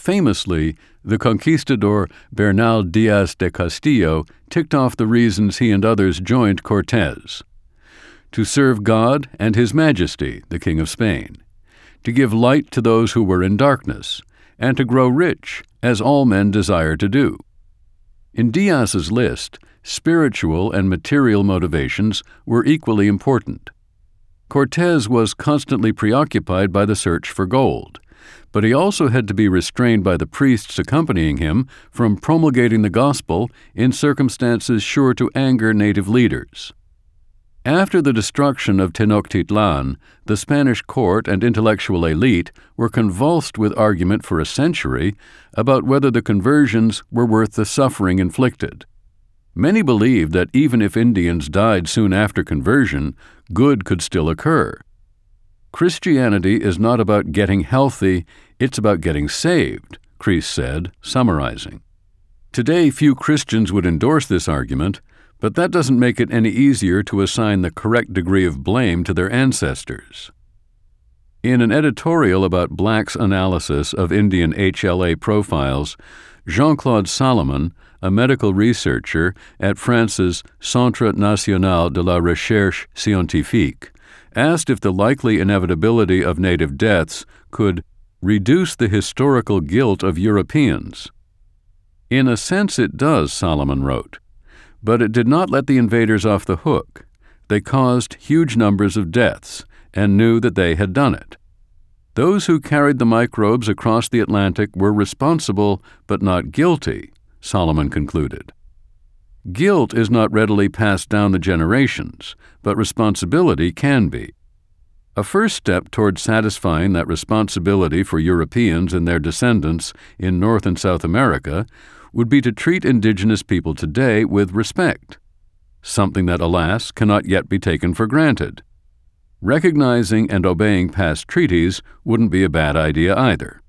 Famously, the conquistador Bernal Diaz de Castillo ticked off the reasons he and others joined Cortés: to serve God and His Majesty, the King of Spain, to give light to those who were in darkness, and to grow rich, as all men desire to do. In Diaz's list, spiritual and material motivations were equally important. Cortés was constantly preoccupied by the search for gold, but he also had to be restrained by the priests accompanying him from promulgating the gospel in circumstances sure to anger native leaders. After the destruction of Tenochtitlan, the Spanish court and intellectual elite were convulsed with argument for a century about whether the conversions were worth the suffering inflicted. Many believed that even if Indians died soon after conversion, good could still occur. Christianity is not about getting healthy, it's about getting saved, Kreis said, summarizing. Today, few Christians would endorse this argument, but that doesn't make it any easier to assign the correct degree of blame to their ancestors. In an editorial about Black's analysis of Indian HLA profiles, Jean-Claude Salomon, a medical researcher at France's Centre National de la Recherche Scientifique, asked if the likely inevitability of native deaths could reduce the historical guilt of Europeans. In a sense it does, Salomon wrote, but it did not let the invaders off the hook. They caused huge numbers of deaths and knew that they had done it. Those who carried the microbes across the Atlantic were responsible but not guilty, Salomon concluded. Guilt is not readily passed down the generations, but responsibility can be. A first step toward satisfying that responsibility for Europeans and their descendants in North and South America would be to treat indigenous people today with respect, something that, alas, cannot yet be taken for granted. Recognizing and obeying past treaties wouldn't be a bad idea either.